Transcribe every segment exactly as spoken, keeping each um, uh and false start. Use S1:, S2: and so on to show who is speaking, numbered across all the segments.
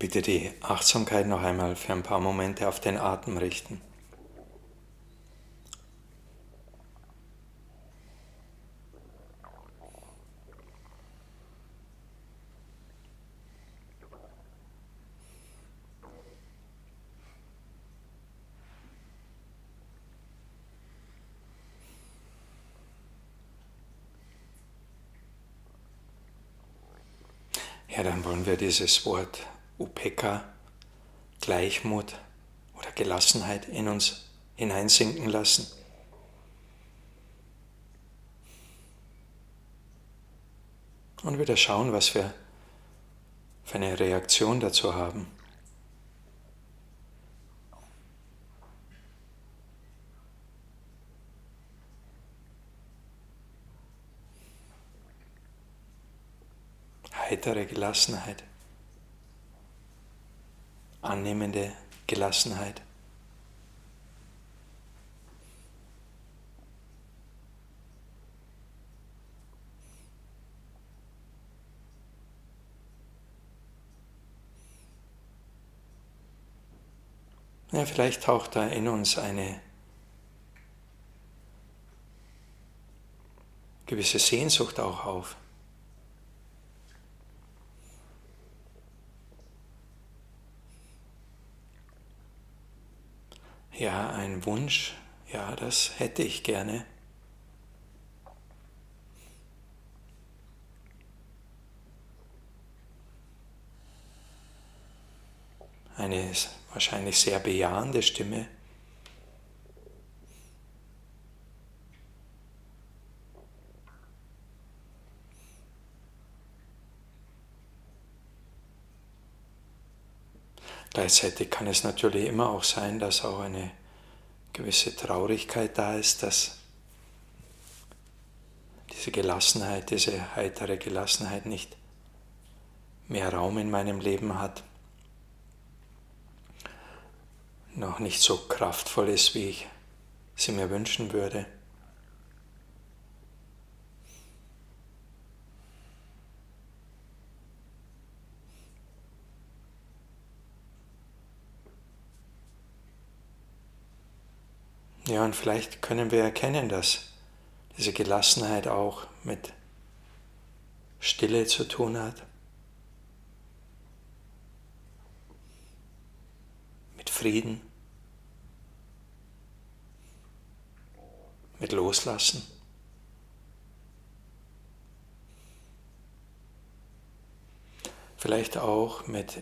S1: Bitte die Achtsamkeit noch einmal für ein paar Momente auf den Atem richten. Ja, dann wollen wir dieses Wort Upekkha, Gleichmut oder Gelassenheit in uns hineinsinken lassen. Und wieder schauen, was wir für eine Reaktion dazu haben. Heitere Gelassenheit, annehmende Gelassenheit. Ja, vielleicht taucht da in uns eine gewisse Sehnsucht auch auf. Ja, ein Wunsch, ja, das hätte ich gerne. Eine wahrscheinlich sehr bejahende Stimme. Gleichzeitig kann es natürlich immer auch sein, dass auch eine gewisse Traurigkeit da ist, dass diese Gelassenheit, diese heitere Gelassenheit nicht mehr Raum in meinem Leben hat, noch nicht so kraftvoll ist, wie ich sie mir wünschen würde. Ja, und vielleicht können wir erkennen, dass diese Gelassenheit auch mit Stille zu tun hat, mit Frieden, mit Loslassen. Vielleicht auch mit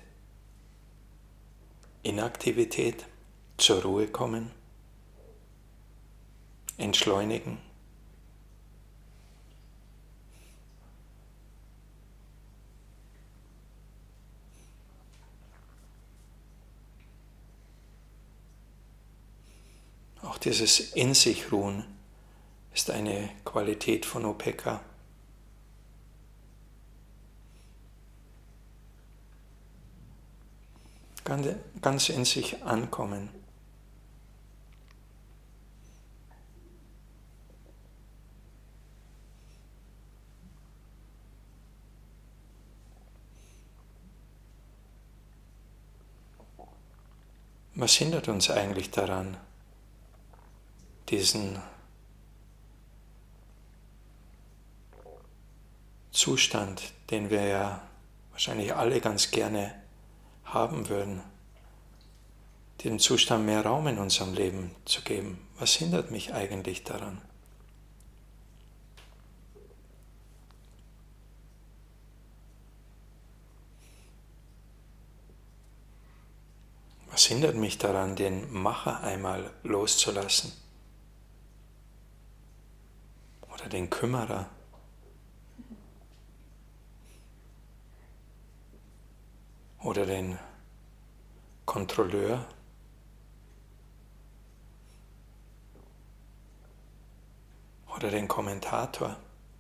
S1: Inaktivität, zur Ruhe kommen, entschleunigen. Auch dieses In sich ruhen ist eine Qualität von Upekkha. Ganz in sich ankommen. Was hindert uns eigentlich daran, diesen Zustand, den wir ja wahrscheinlich alle ganz gerne haben würden, diesem Zustand mehr Raum in unserem Leben zu geben? Was hindert mich eigentlich daran? Was hindert mich daran, den Macher einmal loszulassen? Oder den Kümmerer? Oder den Kontrolleur? Oder den Kommentator?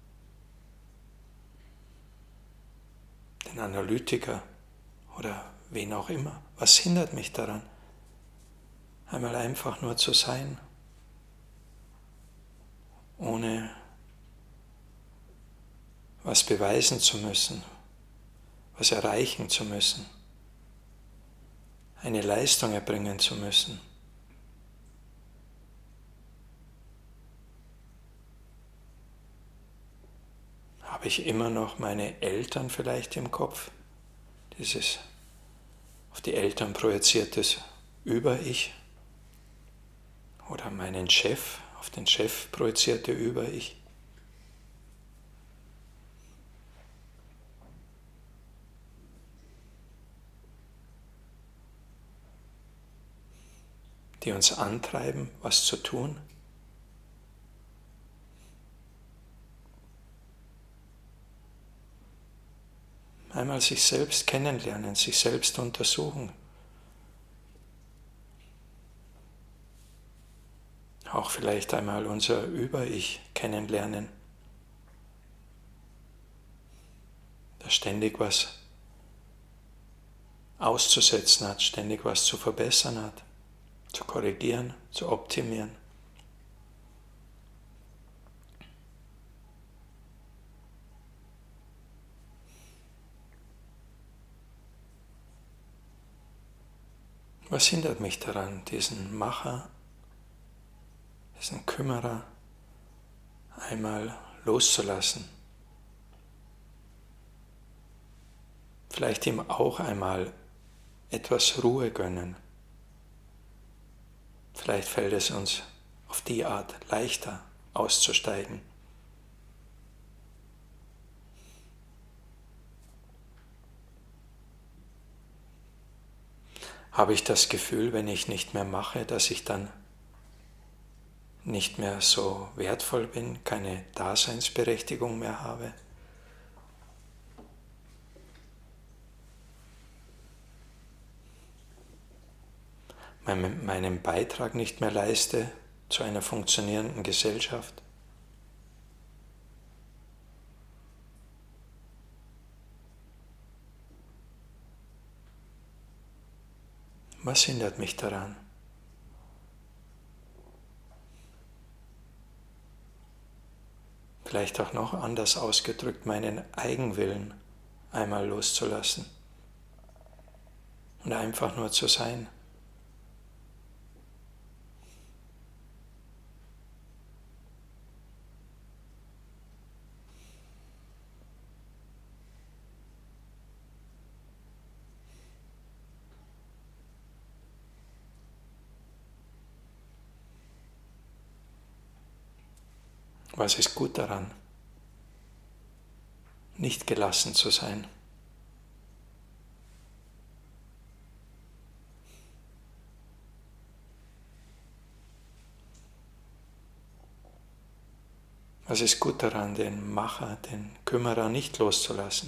S1: Den Analytiker? Oder wen auch immer? Was hindert mich daran, einmal einfach nur zu sein, ohne was beweisen zu müssen, was erreichen zu müssen? eine Leistung erbringen zu müssen. Habe ich immer noch meine Eltern vielleicht im Kopf? Dieses auf die Eltern projiziertes Über-Ich? Oder meinen Chef, auf den Chef projizierte Über-Ich? Die uns antreiben, was zu tun? Einmal sich selbst kennenlernen, sich selbst untersuchen. Auch vielleicht einmal unser Über-Ich kennenlernen, das ständig was auszusetzen hat, ständig was zu verbessern hat, zu korrigieren, zu optimieren. Was hindert mich daran, diesen Macher, diesen Kümmerer einmal loszulassen? Vielleicht ihm auch einmal etwas Ruhe gönnen. Vielleicht fällt es uns auf die Art leichter auszusteigen. Habe ich das Gefühl, wenn ich nicht mehr mache, dass ich dann nicht mehr so wertvoll bin, keine Daseinsberechtigung mehr habe? Meinen Beitrag nicht mehr leiste zu einer funktionierenden Gesellschaft? Was hindert mich daran? Vielleicht auch noch anders ausgedrückt, meinen Eigenwillen einmal loszulassen und einfach nur zu sein. Was ist gut daran, nicht gelassen zu sein? Was ist gut daran, den Macher, den Kümmerer nicht loszulassen?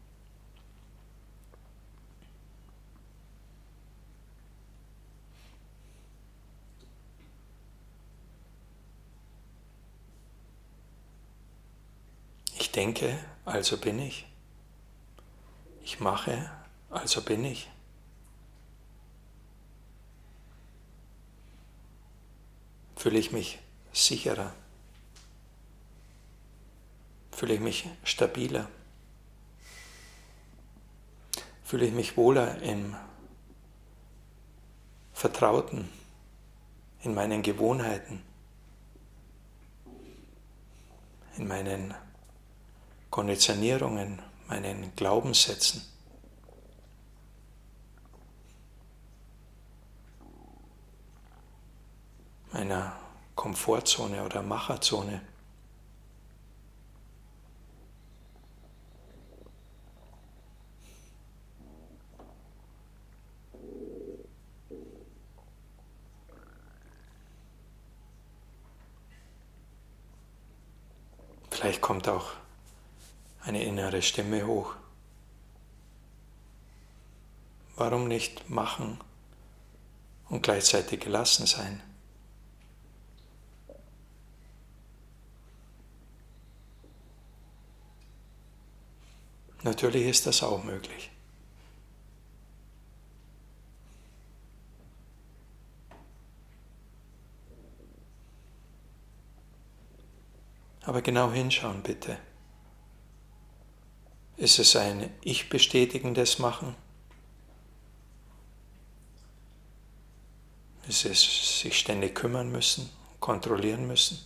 S1: Ich denke, also bin ich. Ich mache, also bin ich. Fühle ich mich sicherer? Fühle ich mich stabiler? Fühle ich mich wohler im Vertrauten, in meinen Gewohnheiten, in meinen Konditionierungen, meinen Glaubenssätzen? Meiner Komfortzone oder Macherzone? Vielleicht kommt auch eine innere Stimme hoch. Warum nicht machen und gleichzeitig gelassen sein? Natürlich ist das auch möglich. Aber genau hinschauen bitte. Ist es ein ich-bestätigendes Machen? Ist es sich ständig kümmern müssen, kontrollieren müssen?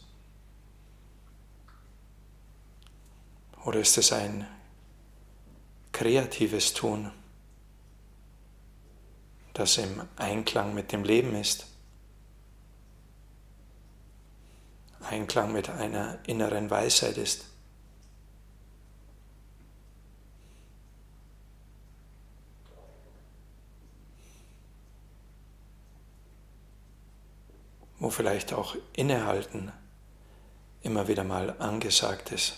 S1: Oder ist es ein kreatives Tun, das im Einklang mit dem Leben ist? Einklang mit einer inneren Weisheit ist? Wo vielleicht auch Innehalten immer wieder mal angesagt ist.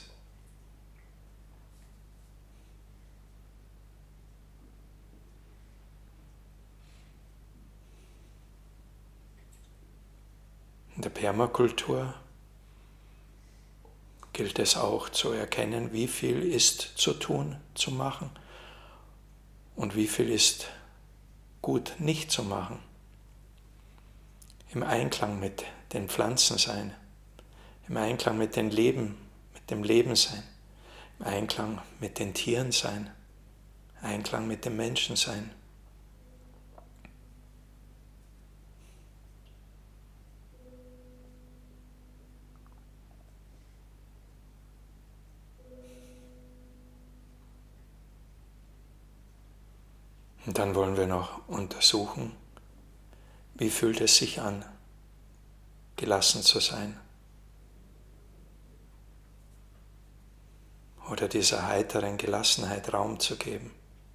S1: In der Permakultur gilt es auch zu erkennen, wie viel ist zu tun, zu machen und wie viel ist gut nicht zu machen. Im Einklang mit den Pflanzen sein, im Einklang mit dem Leben, mit dem Leben sein, im Einklang mit den Tieren sein, im Einklang mit dem Menschen sein. Und dann wollen wir noch untersuchen, wie fühlt es sich an, gelassen zu sein? Oder dieser heiteren Gelassenheit Raum zu geben.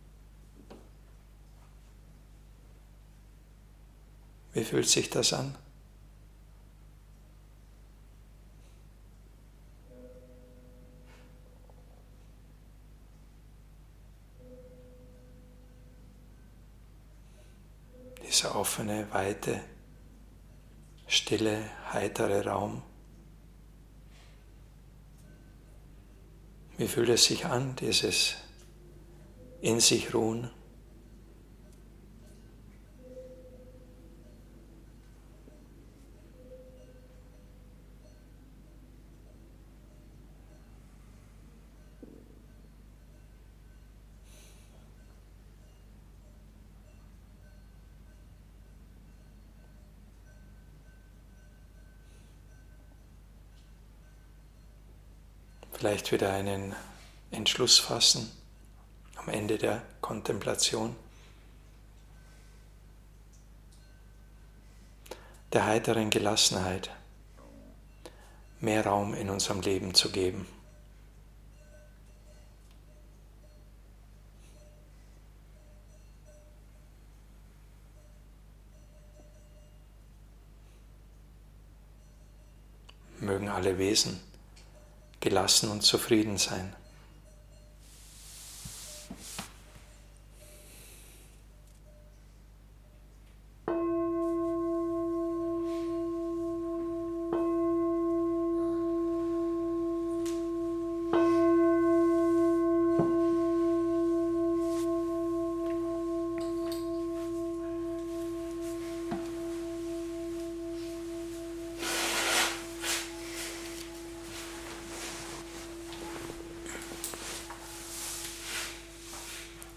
S1: Wie fühlt sich das an? Dieser offene, weite, stille, heitere Raum. Wie fühlt es sich an, dieses in sich ruhen? Vielleicht wieder einen Entschluss fassen am Ende der Kontemplation. Der heiteren Gelassenheit mehr Raum in unserem Leben zu geben. Mögen alle Wesen gelassen und zufrieden sein.